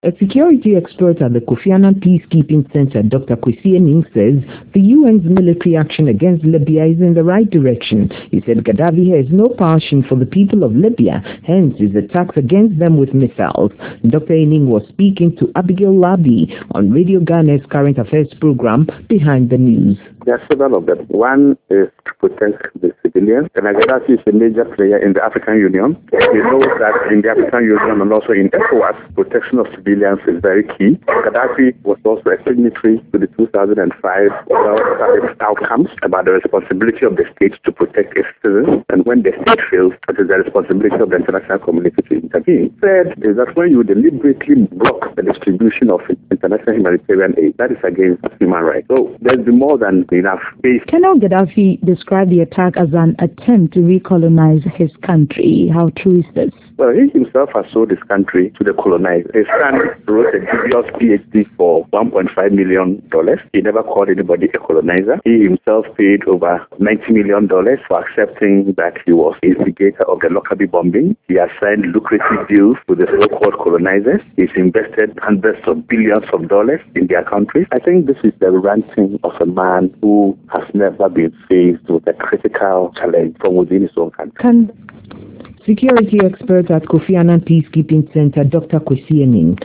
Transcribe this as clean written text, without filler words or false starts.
A security expert at the Kofi Annan Peacekeeping Center, Dr. Kwesi Ening, says the UN's military action against Libya is in the right direction. He said Gaddafi has no passion for the people of Libya, hence his attacks against them with missiles. Dr. Ening was speaking to Abigail Labi on Radio Ghana's Current Affairs program, Behind the News. There are several of them. One is to protect the civilians. And Gaddafi is a major player in the African Union. We know that in the African Union and also in ECOWAS, protection of civilians is very key. Gaddafi was also a signatory to the 2005 outcomes about the responsibility of the state to protect its citizens. And when the state fails, it is the responsibility of the international community to intervene. Third is that when you deliberately block the distribution of international humanitarian aid, that is against human rights. So there's been more than enough space. Colonel Gaddafi described the attack as an attempt to recolonize his country. How true is this? Well, he himself has sold his country to the colonized. His son wrote a dubious PhD for $1.5 million. He never called anybody a colonizer. He himself paid over $90 million for accepting that he was instigator of the Lockerbie bombing. He has signed lucrative deals with the so-called colonizers. He's invested hundreds of billions of dollars in their country. I think this is the ranting of a man who has never been faced with a critical challenge from within his own country. Security expert at Kofi Annan Peacekeeping Center, Dr. Kwesi Ening.